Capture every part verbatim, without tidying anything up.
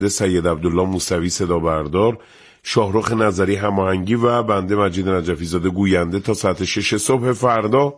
سید عبدالله موسوی صدا بردار، شاهرخ نظری هماهنگی و بنده مجید نجفی زاده گوینده تا ساعت شش صبح فردا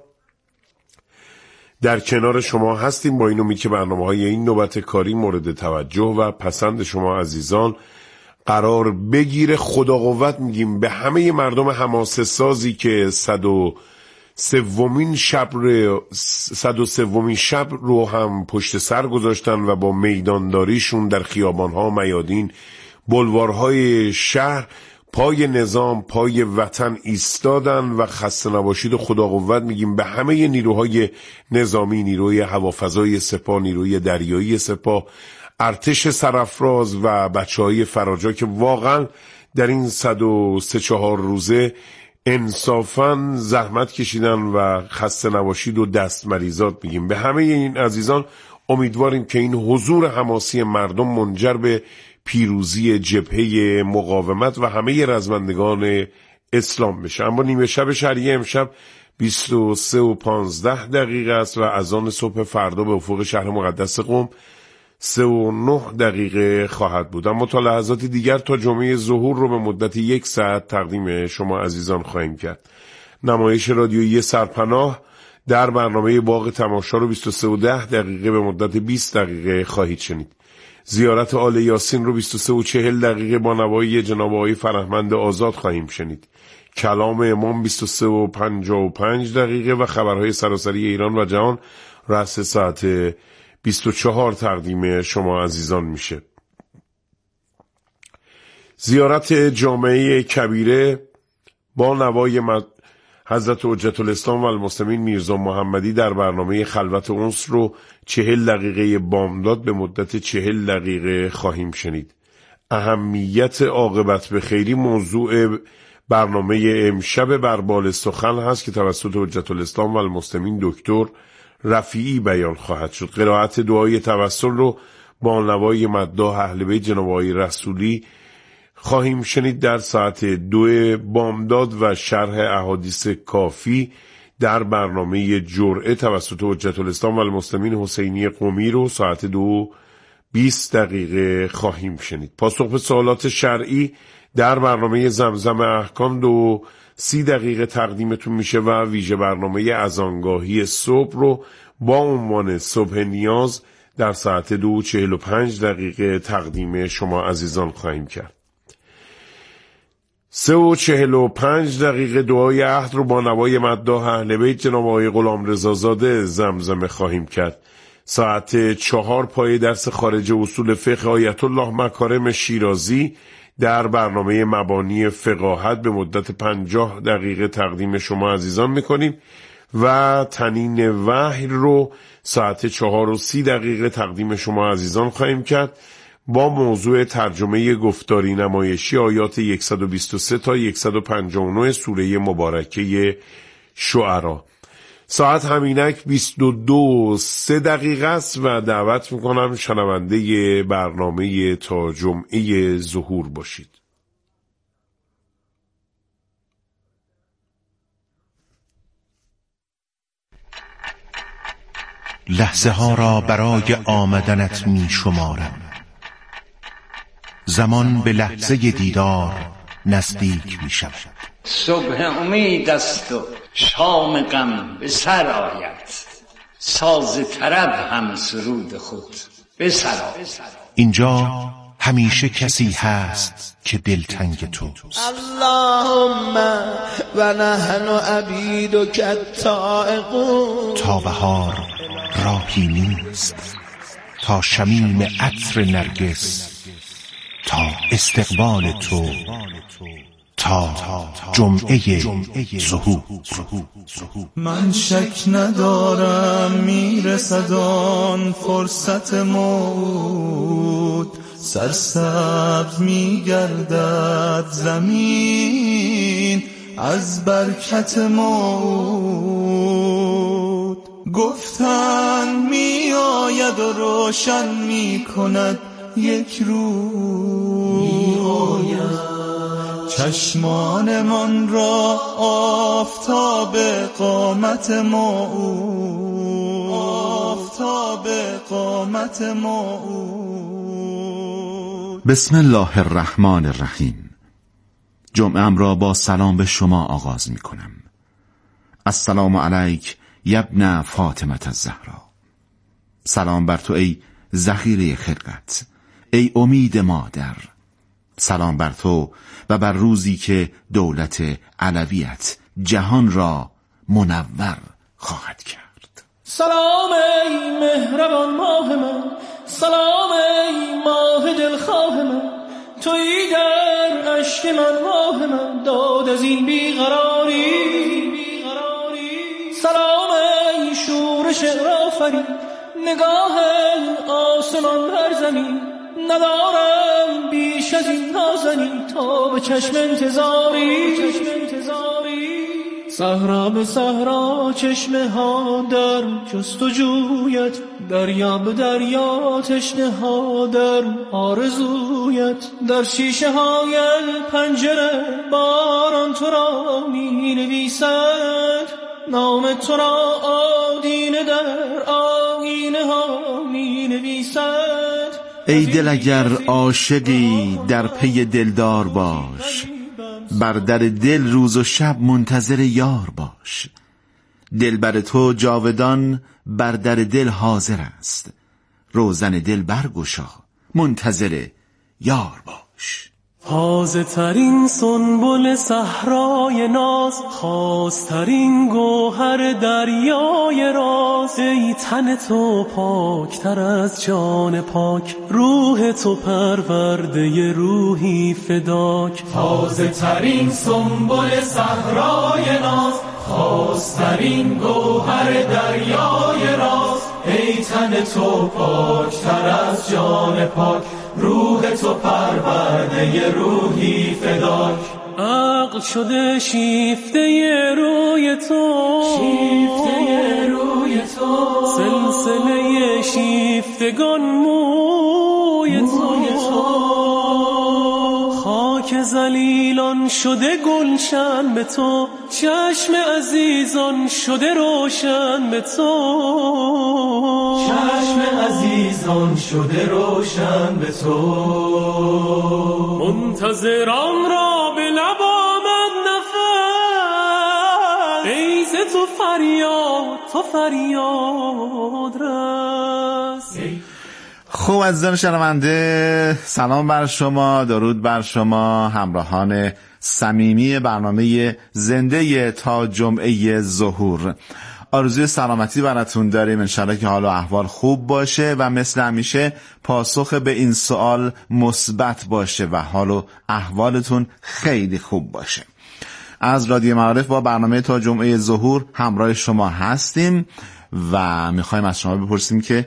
در کنار شما هستیم، با این امید که برنامه‌های این نوبت کاری مورد توجه و پسند شما عزیزان قرار بگیره. خدا قوت میگیم به همه مردم حماسه سازی که صد و سومین شب رو صد و سومین شب رو هم پشت سر گذاشتن و با میدانداریشون در خیابان‌ها، میادین، بلوارهای شهر پای نظام، پای وطن ایستادن و خسته نباشید و خدا قوت میگیم به همه نیروهای نظامی، نیروی هوافضای سپاه، نیروی دریایی سپاه، ارتش سرافراز و بچهای فراجا که واقعا در این صد و سه چهار روزه انصافاً زحمت کشیدن و خسته نباشید و دست مریضات میگیم به همه این عزیزان. امیدواریم که این حضور حماسی مردم منجر به پیروزی جبهه مقاومت و همه رزمندگان اسلام بشه. اما نیمه شب شهریه امشب بیست و سه و پانزده دقیقه است و اذان صبح فردا به افق شهر مقدس قم سه و نه دقیقه خواهد بود. اما تا لحظاتی دیگر تا جمعه ظهور رو به مدت یک ساعت تقدیم شما عزیزان خواهیم کرد. نمایش رادیویی سرپناه در برنامه باغ تماشا رو بیست و سه و ده دقیقه به مدت بیست دقیقه خواهید شنید. زیارت آل یاسین رو بیست و سه و چهل دقیقه با نوایی جناب آقای فرهمند آزاد خواهیم شنید. کلام امام بیست و سه و پنجاه و پنج دقیقه و خبرهای سراسری ایران و جهان رأس ساعت بیست و چهار تقدیم شما عزیزان میشه. زیارت جامعه کبیره با نوای مد... حضرت حجت الاسلام و المسلمین میرزا محمدی در برنامه خلوت انس رو چهل دقیقه بامداد به مدت چهل دقیقه خواهیم شنید. اهمیت عاقبت به خیری موضوع برنامه امشب بربال سخن هست که توسط حجت الاسلام و المسلمین دکتر رفیعی بیان خواهد شد. قرائت دعای توسل رو با نوای مداح اهل بیت جناب آقای رسولی خواهیم شنید در ساعت دو بامداد و شرح احادیث کافی در برنامه جرعه توسط حجت الاسلام و المسلمین حسینی قمی رو ساعت دو بیست دقیقه خواهیم شنید. پاسخ به سوالات شرعی در برنامه زمزم احکام دو سی دقیقه تقدیمتون میشه و ویژه برنامه اذانگاهی صبح رو با عنوان صبح نیاز در ساعت دو چهل و پنج دقیقه تقدیم شما عزیزان خواهیم کرد. سه و چهل و پنج دقیقه دعای عهد رو با نوای مداح اهل بیت جناب آقای غلامرضا زاده زمزمه خواهیم کرد. ساعت چهار پای درس خارج اصول فقه آیت الله مکارم شیرازی در برنامه مبانی فقاهت به مدت پنجاه دقیقه تقدیم شما عزیزان میکنیم و تنین وحی رو ساعت چهار و سی دقیقه تقدیم شما عزیزان خواهیم کرد با موضوع ترجمه گفتاری نمایشی آیات صد و بیست و سه تا صد و پنجاه و نه سوره مبارکه شعرا. ساعت همینک بیست و دو و سه دقیقه است و دعوت میکنم شنونده برنامه تا جمعه ظهور باشید. لحظه ها را برای آمدنت می شمارم، زمان به لحظه دیدار نزدیک می شود. صبح امید است و شام غم به سر آید، ساز طرب هم سرود خود به سر آید. اینجا همیشه کسی هست که دلتنگ توست. اللهم و نحن عبیدک الطائعون. تا بهار راهی نیست، تا شمیم عطر نرگس، تا استقبال تو، تا جمعه ظهور. من شک ندارم میرسد آن فرصت موعود، سرسبز میگردد زمین از برکت موعود. گفتن می آید و روشن می کند یک روز، می آید چشمان من را آفتاب قامت موعود، آفتاب قامت موعود. بسم الله الرحمن الرحیم. جمعه‌ام را با سلام به شما آغاز می کنم. السلام علیک یبن فاطمه الزهرا. سلام بر تو ای ذخیره خلقت، ای امید مادر. سلام بر تو و بر روزی که دولت علویت جهان را منور خواهد کرد. سلام ای مهربان ماه من، سلام ای ماه دلخواه من، تویی در عشق من ماه من، داد از این بیقراری. سلام ای شورش آفرین، نگاه آسمان بر زمین، ندارم بیش از این نازنین تا به چشم انتظاری. صحرا به صحرا چشمه ها در جستجویت، دریا به دریا تشنه ها در آرزویت، در شیشه های پنجره باران تو را می نویسد، نام تو را آدینه در آینه ها می نویسد. ای دل اگر عاشقی در پی دلدار باش، بر در دل روز و شب منتظر یار باش. دل بر تو جاودان بر در دل حاضر است، روزن دل برگشا منتظر یار باش. تازه ترین سنبل صحرای ناز، خاصترین گوهر دریای راز، ای تن تو پاکتر از جان پاک، روح تو پرورده روحی فداک. تازه ترین سنبل صحرای ناز، خاصترین گوهر دریای راز، ای تن تو پاکتر از جان پاک، روح تو پرورده روحی فداک. عقل شده شیفته روی تو، شیفته روی تو، سلسله شیفتگان موی تو، خاک ذلیلان شده گلشن به تو، چشم عزیزان شده روشن به تو، چشم عزیزان شده روشن به تو. منتظران را به لب آمد نفس، ای ز تو فریاد تو فریاد رس. خوب عزیزان شنونده، سلام بر شما، درود بر شما همراهان صمیمی برنامه زنده تا جمعه ظهور. آرزوی سلامتی براتون داریم، انشالله که حال و احوال خوب باشه و مثل همیشه پاسخ به این سوال مثبت باشه و حال و احوالتون خیلی خوب باشه. از رادیو معارف با برنامه تا جمعه ظهور همراه شما هستیم و میخوایم از شما بپرسیم که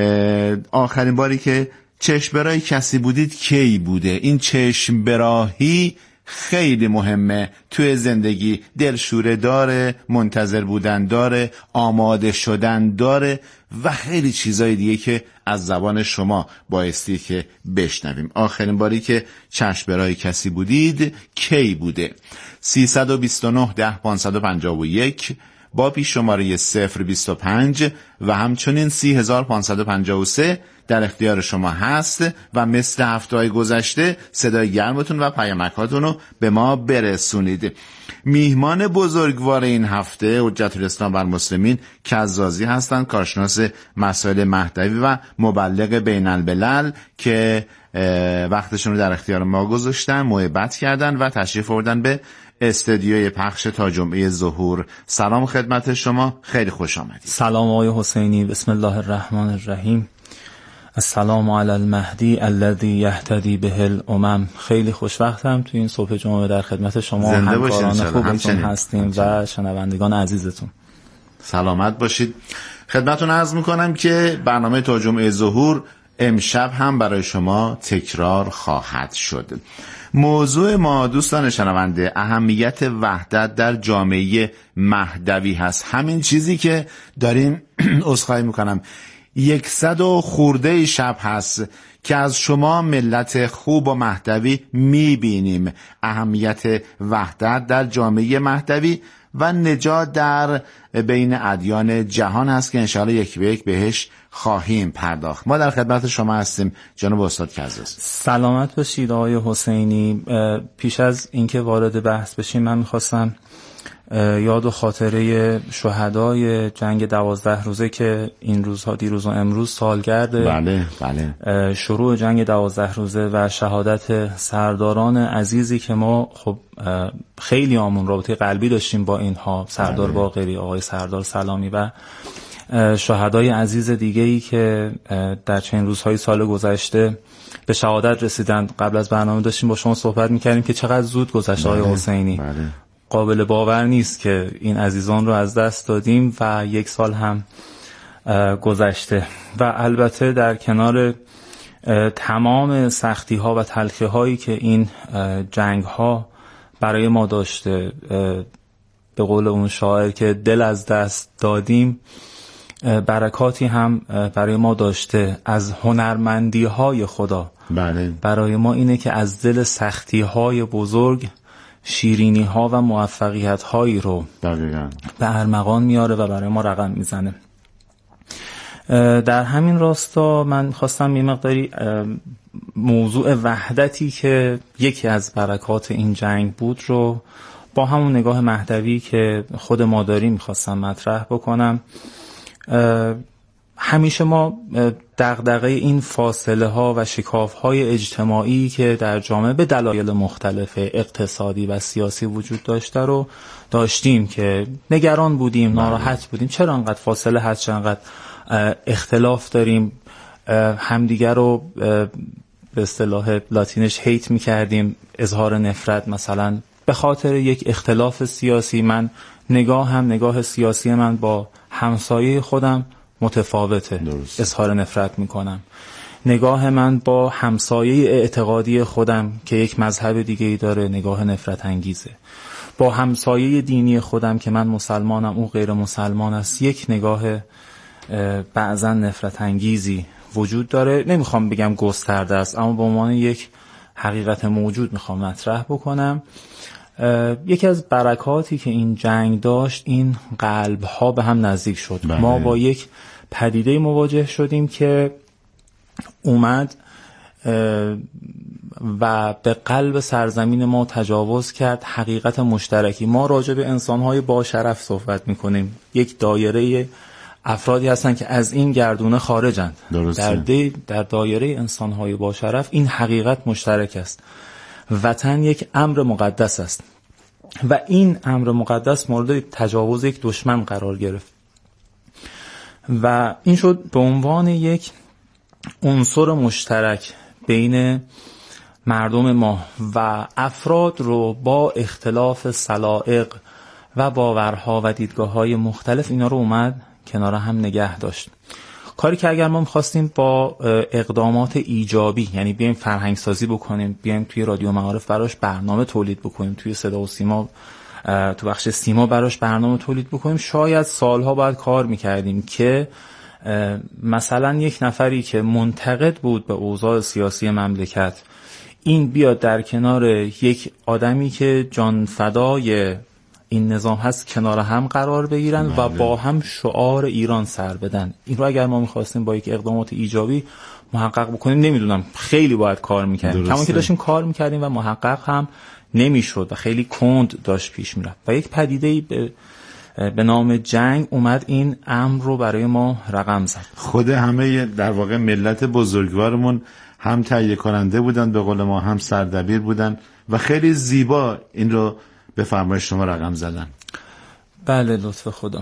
آخرین باری که چشم برای کسی بودید کی بوده؟ این چشم براهی خیلی مهمه توی زندگی، دلشوره داره، منتظر بودن داره، آماده شدن داره و خیلی چیزای دیگه که از زبان شما بایستی که بشنویم. آخرین باری که چشم برای کسی بودید کی بوده؟ سیصد و بیست و نه ده پانصد و پنجاه و یک با پیش شماره صفر بیست و پنج و همچنین سی هزار پانصد و پنجاه و سه در اختیار شما هست و مثل هفته‌های گذشته صدای گرمتون و پیامکاتون رو به ما برسونید. میهمان بزرگوار این هفته حجت الاسلام و المسلمین کزازی هستند، کارشناس مسائل مهدوی و مبلغ بین الملل که وقتشون رو در اختیار ما گذاشتن، محبت کردن و تشریف آوردن به استدیوی پخش تا جمعه ظهور. سلام خدمت شما، خیلی خوش آمدید. سلام آقای حسینی، بسم الله الرحمن الرحیم. السلام علی المهدی الذی یهتدی به الامم. خیلی خوشوقتم تو این صبح جمعه در خدمت شما همکاران خوبتون هستیم و شنوندگان عزیزتون. سلامت باشید. خدمتتون عرض میکنم که برنامه تا جمعه ظهور امشب هم برای شما تکرار خواهد شد. موضوع ما دوستان شنونده اهمیت وحدت در جامعه مهدوی هست. همین چیزی که داریم عذرخواهی میکنم یکصد و خورده شب هست که از شما ملت خوب و مهدوی میبینیم. اهمیت وحدت در جامعه مهدوی و نجات در بین ادیان جهان هست که انشاءالله یک به یک بهش خواهیم پرداخت. ما در خدمت شما هستیم جناب استاد کزازی. سلامت باشید آقای حسینی. پیش از اینکه وارد بحث بشیم من میخواستم یاد و خاطره شهدای جنگ دوازده روزه که این روزها دیروز و امروز سالگرد بله بله شروع جنگ دوازده روزه و شهادت سرداران عزیزی که ما خب خیلی آمون رابطه قلبی داشتیم با اینها، سردار بله. باقری، آقای سردار سلامی و شهدای عزیز دیگه‌ای که در چند روزهای سال گذشته به شهادت رسیدند. قبل از برنامه داشتیم با شما صحبت می‌کردیم که چقدر زود گذشت آقای بله. حسینی. بله. قابل باور نیست که این عزیزان رو از دست دادیم و یک سال هم گذشته و البته در کنار تمام سختی ها و تلخی هایی که این جنگ ها برای ما داشته، به قول اون شاعر که دل از دست دادیم، برکاتی هم برای ما داشته از هنرمندی های خدا. بله. برای ما اینه که از دل سختی های بزرگ شیرینی ها و موفقیت هایی رو دقیقاً به ارمغان میاره و برای ما رقم میزنه. در همین راستا من خواستم یه مقداری موضوع وحدتی که یکی از برکات این جنگ بود رو با همون نگاه مهدوی که خود ما داریم میخواستم مطرح بکنم. همیشه ما دغدغه این فاصله ها و شکاف های اجتماعی که در جامعه به دلایل مختلف اقتصادی و سیاسی وجود داشته رو داشتیم که نگران بودیم، ناراحت بودیم چرا انقدر فاصله هست، چرا انقدر اختلاف داریم، همدیگر رو به اصطلاح لاتینش هیت میکردیم، اظهار نفرت مثلا به خاطر یک اختلاف سیاسی. من نگاه هم نگاه سیاسی من با همسایه خودم متفاوته، درست. اظهار نفرت میکنم. نگاه من با همسایه اعتقادی خودم که یک مذهب دیگه ای داره نگاه نفرت انگیزه. با همسایه دینی خودم که من مسلمانم او غیر مسلمان است یک نگاه بعضا نفرت انگیزی وجود داره. نمیخوام بگم گسترده است اما به عنوان یک حقیقت موجود میخوام مطرح بکنم. یکی از برکاتی که این جنگ داشت این قلب ها به هم نزدیک شد. بله. ما با یک پدیده مواجه شدیم که اومد و به قلب سرزمین ما تجاوز کرد. حقیقت مشترکی ما راجع به انسان‌های با شرف صحبت می‌کنیم. یک دایره افرادی هستن که از این گردونه خارجند. در, در دایره انسان‌های با شرف این حقیقت مشترک است. وطن یک امر مقدس است و این امر مقدس مورد تجاوز یک دشمن قرار گرفت و این شد به عنوان یک عنصر مشترک بین مردم ما و افراد رو با اختلاف سلائق و باورها و دیدگاه‌های مختلف اینا رو اومد کنار هم نگه داشت. کاری که اگر ما می‌خواستیم با اقدامات ایجابی، یعنی بیایم فرهنگ سازی بکنیم، بیایم توی رادیو معارف براش برنامه تولید بکنیم، توی صدا و سیما تو بخش سیما براش برنامه تولید بکنیم، شاید سالها باید کار می‌کردیم که مثلا یک نفری که منتقد بود به اوضاع سیاسی مملکت این بیاد در کنار یک آدمی که جان فدای این نظام هست کنار هم قرار بگیرن ماله. و با هم شعار ایران سر بدن. این رو اگر ما میخواستیم با یک اقدامات ایجابی محقق بکنیم نمیدونم خیلی باید کار میکردیم، کما که داشتیم کار میکردیم و محقق هم نمیشد و خیلی کند داشت پیش میرفت و یک پدیده‌ای به به نام جنگ اومد این امر رو برای ما رقم زد. خود همه در واقع ملت بزرگوارمون هم تهیه کننده بودن به قول ما، هم سردبیر بودن و خیلی زیبا این رو به فرمایش شما رقم زدن. بله لطف خدا.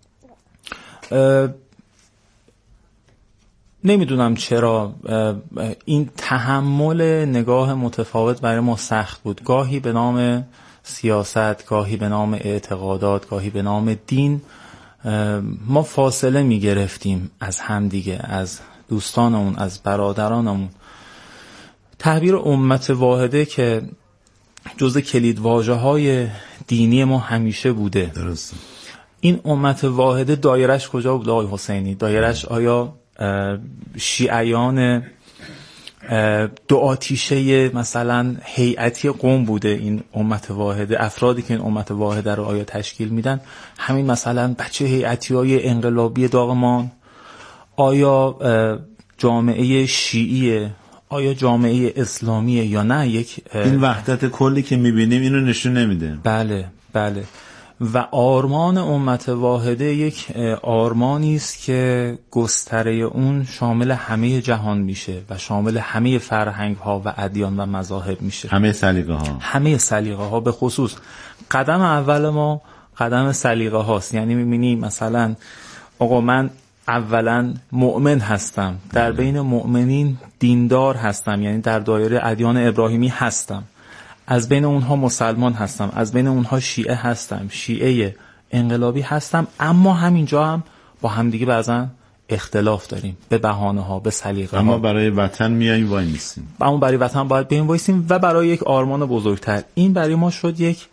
نمیدونم چرا این تحمل نگاه متفاوت برای ما سخت بود، گاهی به نام سیاست، گاهی به نام اعتقادات، گاهی به نام دین ما فاصله می گرفتیم از هم دیگه، از دوستانمون، از برادرانمون. تعبیر امت واحده که جزء کلید واژه های دینی ما همیشه بوده. درسته. این امت واحده دایرش کجا بود آقای حسینی؟ دایرش آیا شیعیان دو آتیشه مثلا هیئتی قوم بوده این امت واحده؟ افرادی که این امت واحده رو آیا تشکیل میدن همین مثلا بچه هیئتی های انقلابی داغمان؟ آیا جامعه شیعیه، آیا جامعه اسلامیه یا نه. یک این وحدت کلی که میبینیم اینو نشون نمیده. بله بله. و آرمان امت واحده یک آرمانی است که گستره اون شامل همه جهان میشه و شامل همه فرهنگ ها و ادیان و مذاهب میشه، همه سلیقه ها همه سلیقه ها. به خصوص قدم اول ما قدم سلیقه هاست. یعنی میبینی مثلا آقا من اولا مؤمن هستم، در بین مؤمنین دیندار هستم، یعنی در دایره ادیان ابراهیمی هستم، از بین اونها مسلمان هستم، از بین اونها شیعه هستم، شیعه انقلابی هستم، اما همینجا هم با همدیگه بعضا اختلاف داریم به بهانه ها، به سلیقه ها. اما برای وطن میاییم وای میسیم، اما برای وطن باید بیاییم وایسیم و برای یک آرمان بزرگتر. این برای ما شد یک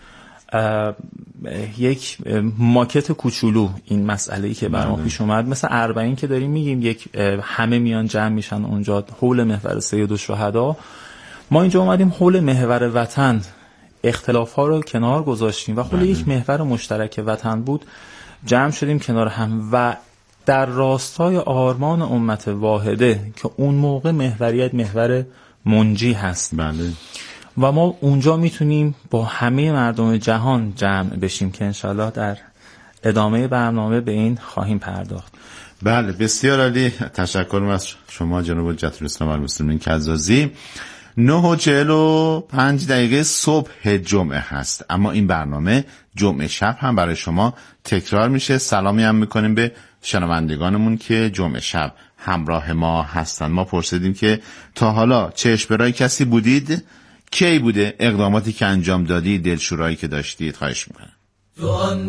یک ماکت کوچولو این مسئله‌ای که برام پیش اومد. مثل اربعین که داریم میگیم یک همه میان جمع میشن اونجا حول محور سید الشهدا، ما اینجا اومدیم حول محور وطن اختلاف ها رو کنار گذاشتیم و حول یک محور مشترک وطن بود جمع شدیم کنار هم و در راستای آرمان امت واحده که اون موقع محوریت محور منجی هست. بله. و ما اونجا میتونیم با همه مردم جهان جمع بشیم که انشالله در ادامه برنامه به این خواهیم پرداخت. بله بسیار عالی. تشکرم از شما جناب حجت الاسلام والمسلمین کزازی. نه و چهل و پنج دقیقه صبح جمعه هست، اما این برنامه جمعه شب هم برای شما تکرار میشه. سلامی هم میکنیم به شنوندگانمون که جمعه شب همراه ما هستن. ما پرسیدیم که تا حالا چشم برای کسی بودید؟ کی بوده اقداماتی که انجام دادید، دلشورایی که داشتید؟ خواهش میکنم. تو آن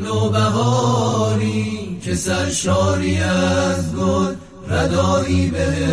نوبهاری که سرشاری از گل، ردایی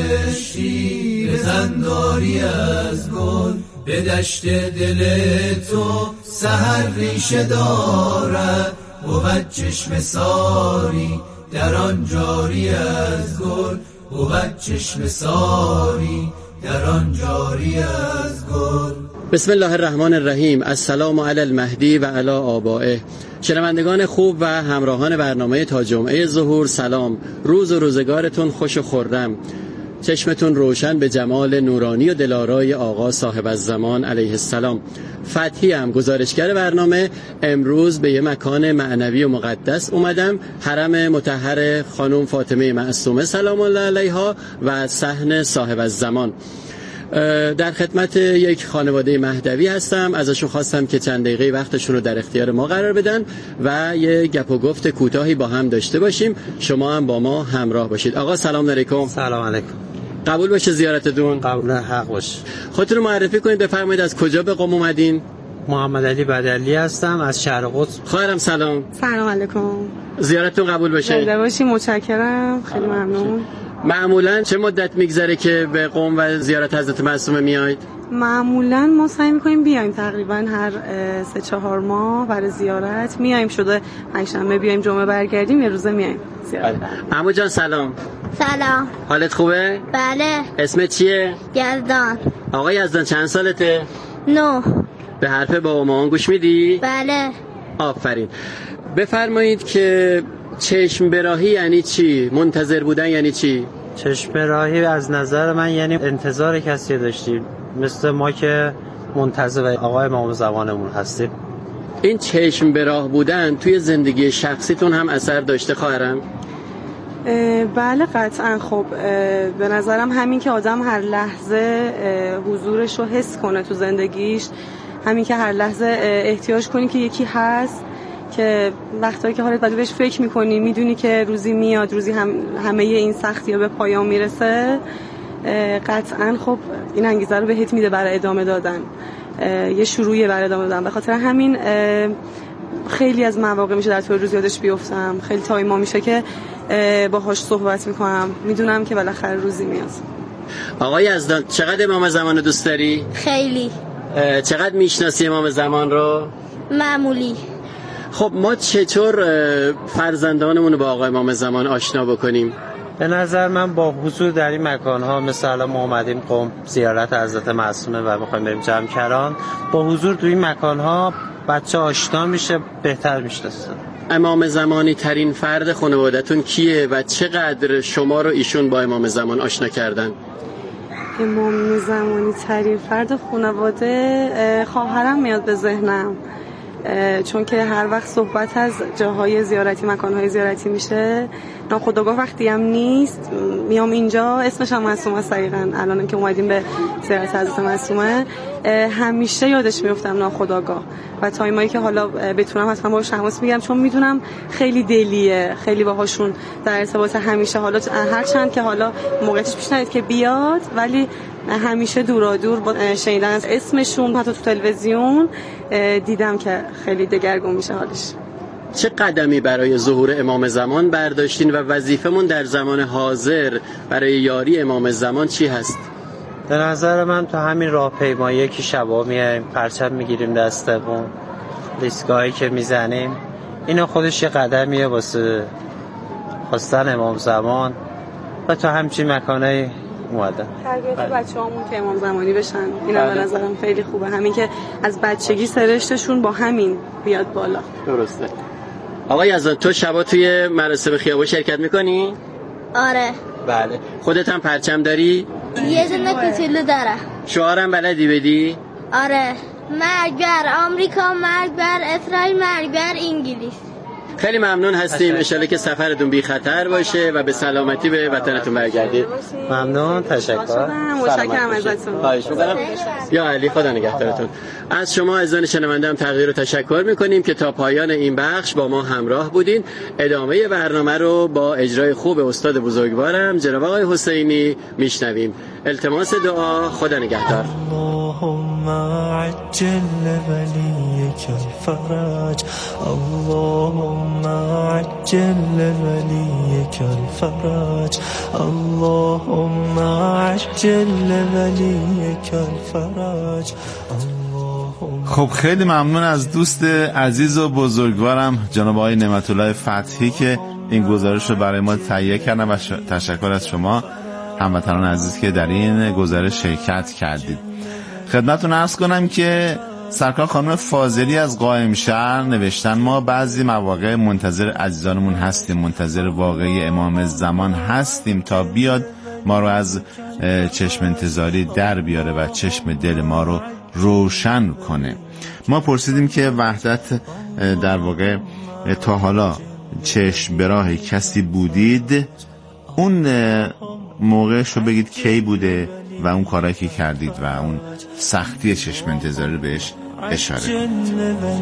بهشتی بزنداری از گل، به دشت دل تو سحر ریشه دارد، بود چشم ساری در آن جاری از گل، بود چشم ساری در آن جاری از گل. بسم الله الرحمن الرحیم. السلام علی المهدی و علی آبائه. شنوندگان خوب و همراهان برنامه تا جمعه ظهور، سلام. روز و روزگارتون خوش و خرم، چشمتون روشن به جمال نورانی و دلارای آقا صاحب الزمان علیه السلام. فتحی هم گزارشگر برنامه. امروز به یه مکان معنوی و مقدس اومدم، حرم مطهر خانم فاطمه معصومه سلام الله علیها و صحن صاحب الزمان. در خدمت یک خانواده مهدوی هستم، ازشون خواستم که چند دقیقه وقتشون رو در اختیار ما قرار بدن و یه گپ و گفت کوتاهی با هم داشته باشیم. شما هم با ما همراه باشید. آقا سلام علیکم. سلام علیکم. قبول باشه زیارتتون؟ قبول حق باشه. خودتون رو معرفی کنید، بفرمایید از کجا به قم اومدین؟ محمد علی بدلی هستم از شهر قدس. خواهرم سلام. سلام علیکم. زیارتتون قبول باشه. زنده باشی. متشکرم، خیلی ممنون. معمولا چه مدت میگذره که به قم و زیارت حضرت معصومه میایید؟ معمولا ما سعی میکنیم بیایم تقریبا هر سه چهار ماه برای زیارت میایم، شده پنجشنبه بیایم جمعه برگردیم، یه روزه میایم زیارت. عمو جان سلام. سلام. حالت خوبه؟ بله. اسمت چیه؟ یزدان. آقا یزدان چند سالته؟ نه. به حرف بابا مامان گوش میدی؟ بله. آفرین. بفرمایید که چشم براهی یعنی چی؟ منتظر بودن یعنی چی؟ چشم براهی از نظر من یعنی انتظار کسی داشتیم، مثل ما که منتظر آقای امام زمانمون هستیم. این چشم براه بودن توی زندگی شخصیتون هم اثر داشته خواهرم؟ بله قطعا. خب به نظرم همین که آدم هر لحظه حضورش رو حس کنه تو زندگیش، همین که هر لحظه احتیاج کنی که یکی هست، که وقتایی که حالت بدی بهش فکر میکنی، میدونی که روزی میاد، روزی هم همه این سختی ها به پایان میرسه، قطعا خب این انگیزه رو بهت میده برای ادامه دادن، یه شروعی برای ادامه دادن. به خاطر همین خیلی از مواقع میشه در طول روز یادش بیفتم، خیلی تایما میشه که باهاش صحبت میکنم، میدونم که بالاخره روزی میاد. آقای یزدان چقدر امام زمان رو دوست داری؟ خیلی. چقدر میشناسی امام زمان رو؟ معمولی. خب ما چطور فرزندانمون رو با آقای امام زمان آشنا بکنیم؟ به نظر من با حضور در این مکان‌ها، مثلا ما اومدیم قم زیارت حضرت معصومه و می‌خوایم بریم جمکران، با حضور در این مکان‌ها بچه آشنا میشه، بهتر میشناسه. امام زمانی ترین فرد خانوادتون کیه و چقدر شما رو ایشون با امام زمان آشنا کردن؟ امام زمانی ترین فرد خانواده خواهرم میاد به ذهنم، چون که هر وقت صحبت از جاهای زیارتی، مکانهای زیارتی میشه، ناخودآگاه وقتی هم نیست میام اینجا. اسمش هم معصومه است. دقیقاً الان که اومدیم به زیارت حضرت معصومه همیشه یادش میافتم ناخودآگاه، و تایمایی که حالا بتونم حتما باهاش تماس میگیرم، چون میدونم خیلی دلیه، خیلی باهاشون در ارتباط همیشه. حالا هر چند که حالا موقعش پیش نیاد که بیاد، ولی همیشه دورا دور با شنیدن از اسمشون حتی تو تلویزیون دیدم که خیلی دگرگون میشه حالش. چه قدمی برای ظهور امام زمان برداشتین و وظیفمون در زمان حاضر برای یاری امام زمان چی هست؟ به نظر من تو همین راهپیمایی که شبا میایم پرچم میگیریم دستمون، لیستگاهی که میزنیم، اینا خودش یه قدمیه واسه خواستن امام زمان و تو همچین مکانایی اومدن. تربیت بچه‌هامون که امام زمانی بشن، اینا به نظرم خیلی خوبه. همین که از بچگی سرشتشون با همین بیاد بالا. درسته. آقای یزدان، تو شبا توی مراسم خیابون شرکت میکنی؟ آره. بله. خودت هم پرچم داری؟ یه دونه کوچولو داره. شعارم بلدی بدی؟ آره. مرگ بر آمریکا، مرگ بر اسرائیل، مرگ بر انگلیس. خیلی ممنون هستیم. انشالله که سفرتون بی خطر باشه و به سلامتی به وطنتون برگردید. ممنون، تشکر. متشکرم ازتون. خواهش می‌کنم. یا علی، خدا نگهدارتون. از شما عزیزان شنونده هم تقدیر و تشکر می‌کنیم که تا پایان این بخش با ما همراه بودین. ادامه برنامه رو با اجرای خوب استاد بزرگوارم جناب آقای حسینی میشنویم. التماس دعا. خدا نگهدار. اللهم عجل وليك الفرج، اللهم عجل وليك الفرج، اللهم عجل وليك الفرج. خب خیلی ممنون از دوست عزیز و بزرگوارم جناب آقای نعمت الله فتحی که این گزارش رو برای ما تهیه کردن و تشکر از شما هموطنان عزیز که در این گزارش شرکت کردید. خدمتتون عرض کنم که سرکار خانم فاضلی از قائم شهر نوشتن ما بعضی مواقع منتظر عزیزانمون هستیم، منتظر واقعی امام زمان هستیم تا بیاد ما رو از چشم انتظاری در بیاره و چشم دل ما رو روشن کنه. ما پرسیدیم که وحدت در واقع تا حالا چشم به راه کسی بودید؟ اون موقعش رو بگید کی بوده و اون کارایی که کردید و اون سختی چشم انتظاری بهش اشاره کنید.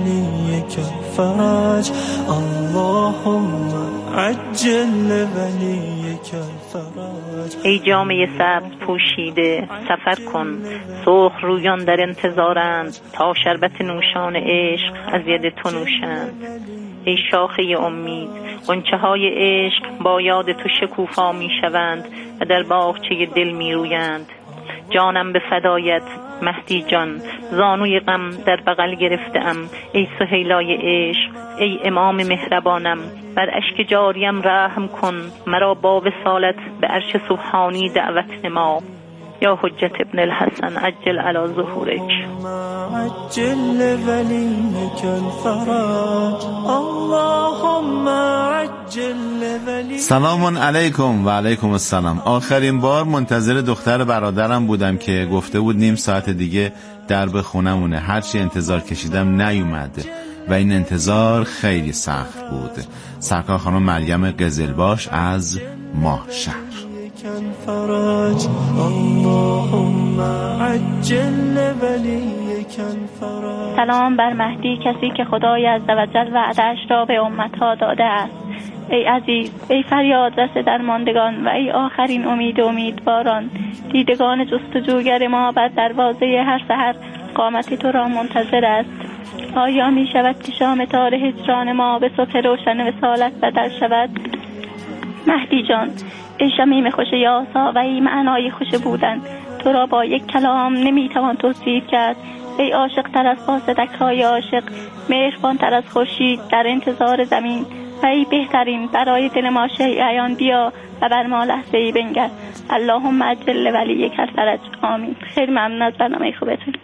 ای جامعه سبز پوشیده سفر کن، سرخ رویان در انتظارند تا شربت نوشان عشق از ید تو نوشند. ای شاخه امید غنچه های عشق با یاد تو شکوفا می شوند و در باغچه دل می رویند. جانم به فدایت مهدی جان، زانوی غم در بغل گرفتم. ای سهیلای عشق، ای امام مهربانم، بر اشک جاریم رحم کن، مرا با وصالت به عرش سبحانی دعوت نما. یا حجت ابن الحسن عجل علی ظهورک. عجل ولیک الفرج، اللهم عجل ولیک. سلام علیکم. و علیکم السلام. آخرین بار منتظر دختر برادرم بودم که گفته بود نیم ساعت دیگه درب خونمونه. هرچی انتظار کشیدم نیومد و این انتظار خیلی سخت بود. سرکار خانم مریم قزلباش از ماهشهر. الفرج، اللهم عجل ولیک الفرج. سلام بر مهدی، کسی که خدای عزوجل وعده‌اش را به امتها داده است. ای عزیز، ای فریاد رس درماندگان و ای آخرین امید امیدواران، دیدگان جستجوگر ما بر دروازه هر سحر قامت تو را منتظر است. آیا می شود که شام تار هجران ما به صبح روشن وصالت بدل شود؟ مهدی جان، ای شمیم خوش یاسا و ای معنای خوش بودن، تو را با یک کلام نمیتوان توصیف کرد. ای عاشق تر از قاصدک های عاشق، مهربان تر از خورشید در انتظار زمین، و ای بهترین برای دل ما شیعیان بیا و بر ما لحظه ای بنگر. اللهم عجل ولیک الفرج. آمین. خیلی ممنون از برنامه خوبتون.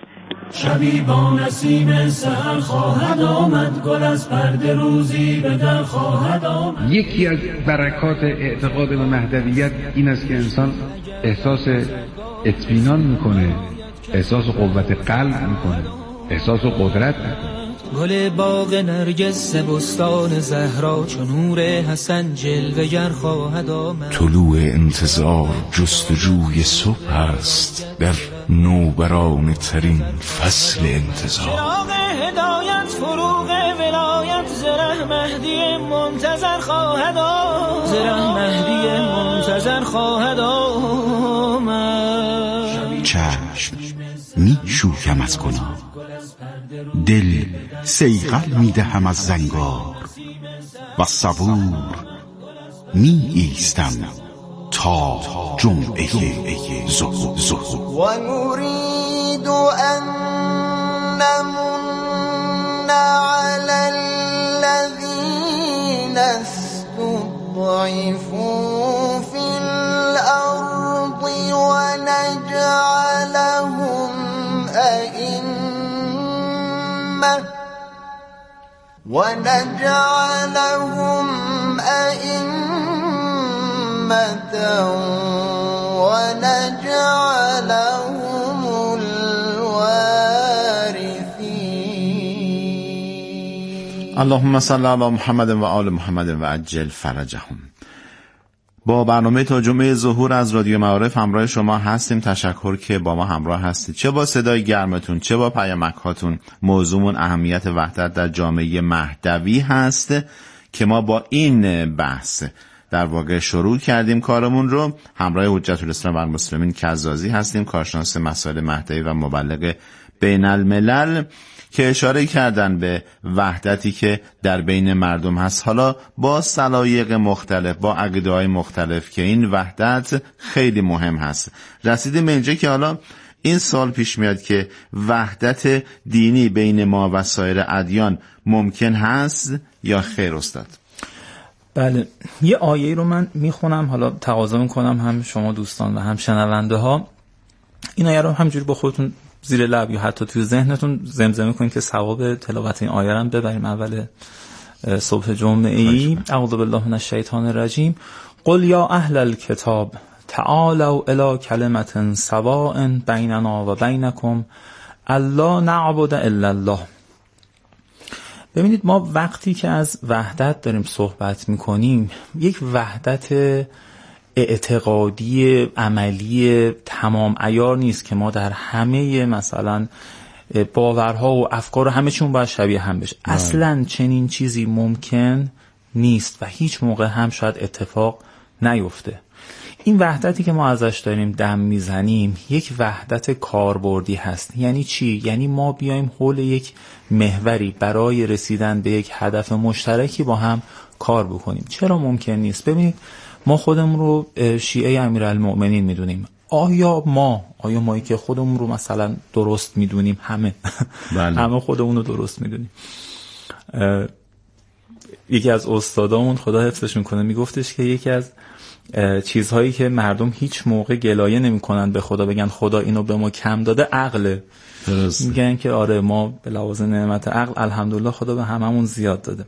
شبی با نسیم سحر خواهد آمد، گل از پرده روزی به در خواهد آمد. یکی از برکات اعتقاد به مهدویت این است که انسان احساس اطمینان میکنه، احساس قوت قلب میکنه، احساس قدرت میکنه. گل باغ نرگس بستان زهرا چو نور حسن جلوه‌گر خواهد آمد. طلوع انتظار جستجوی صبح است در نوبرانه ترین فصل انتظار. چراغ هدایت فروغ ولایت زره مهدی منتظر خواهد آمد. زره مهدی منتظر خواهد آمد. چشم می شویم از گناه، دل صیقل می دهم از زنگار و صبور می ایستم تا جمعه ظهور. و نريد ان نمن على الذين استضعفوا في الارض ونجعلهم ائمه ونجعلهم ائمه ونجعلهم الوارثين. اللهم صل علی محمد و آل محمد و عجل فرجهم. با برنامه تا جمعه ظهور از رادیو معارف همراه شما هستیم. تشکر که با ما همراه هستید، چه با صدای گرمتون چه با پیامک هاتون. موضوعمون اهمیت وحدت در جامعه مهدوی هست که ما با این بحث در واقع شروع کردیم کارمون رو. همراه حجت الاسلام و المسلمین کزازی هستیم، کارشناس مسائل مهدوی و مبلغ بین الملل، که اشاره کردن به وحدتی که در بین مردم هست، حالا با سلایق مختلف، با عقیده‌های مختلف، که این وحدت خیلی مهم هست. رسیدیم به اینجا که حالا این سوال پیش میاد که وحدت دینی بین ما و سایر ادیان ممکن هست یا خیر استاد؟ بله، یه آیه رو من میخونم، حالا تقاضا میکنم هم شما دوستان و هم شنونده ها این آیه رو همجوری با خودتون زیر لب یا حتی توی ذهنتون زمزمه کنید که ثواب تلاوت این آیه رو هم ببریم اول صبح جمعه ای. اعوذ بالله من الشیطان الرجیم. قل یا اهل الکتاب تعالوا الی کلمة سواء بیننا و بینکم الا نعبد الا الله. ببینید، ما وقتی که از وحدت داریم صحبت میکنیم، یک وحدت اعتقادی عملی تمام عیار نیست که ما در همه مثلا باورها و افکار همه چون باید شبیه هم بشه. اصلا چنین چیزی ممکن نیست و هیچ موقع هم شاید اتفاق نیفته. این وحدتی که ما ازش داریم دم میزنیم یک وحدت کاربردی هست. یعنی چی؟ یعنی ما بیایم حول یک محوری برای رسیدن به یک هدف مشترکی با هم کار بکنیم. چرا ممکن نیست؟ ببینید، ما خودمون رو شیعه امیرالمؤمنین میدونیم. آیا ما آیا مایی که خودمون رو مثلا درست میدونیم؟ همه بله. همه خودمون رو درست میدونیم. یکی از استادامون خدا حفظشون کنه میگفتش که یکی از چیزهایی که مردم هیچ موقع گلایه نمیکنن به خدا بگن خدا اینو به ما کم داده عقله. درست. میگن که آره ما به لحاظ نعمت عقل الحمدلله خدا به هممون زیاد داده.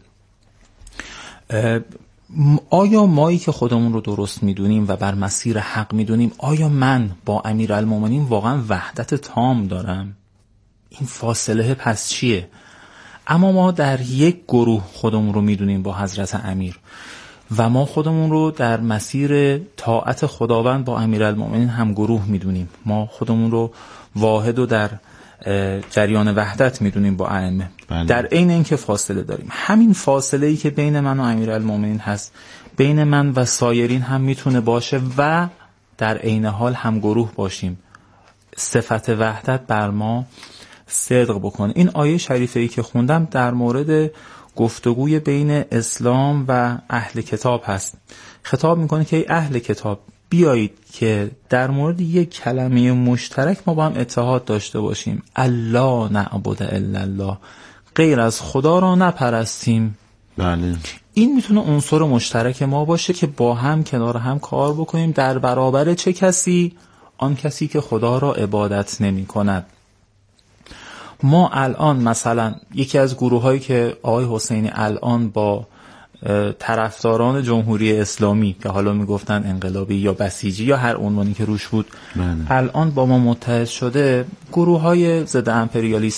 آیا مایی که خودمون رو درست میدونیم و بر مسیر حق میدونیم، آیا من با امیرالمومنین واقعا وحدت تام دارم؟ این فاصله پس چیه؟ اما ما در یک گروه خودمون رو میدونیم با حضرت امیر و ما خودمون رو در مسیر طاعت خداوند با امیرالمومنین هم گروه میدونیم. ما خودمون رو واحد و در جریان وحدت میدونیم با ائمه. در عین اینکه فاصله داریم. همین فاصله ای که بین من و امیرالمومنین هست بین من و سایرین هم میتونه باشه و در عین حال هم گروه باشیم. صفت وحدت بر ما صدق بکنه. این آیه شریفه ای که خوندم در مورد گفتگوی بین اسلام و اهل کتاب هست. خطاب میکنه که ای اهل کتاب، بیایید که در مورد یک کلمه مشترک ما با هم اتحاد داشته باشیم. الا نعبد الا الله، غیر از خدا را نپرستیم. بله. این میتونه عنصر مشترک ما باشه که با هم کنار هم کار بکنیم در برابر چه کسی؟ آن کسی که خدا را عبادت نمی کند. ما الان مثلا یکی از گروه هایی که آقای حسینی الان با طرفداران جمهوری اسلامی که حالا میگفتن انقلابی یا بسیجی یا هر عنوانی که روش بود بله. الان با ما متحد شده گروه های ضد امپریالیسم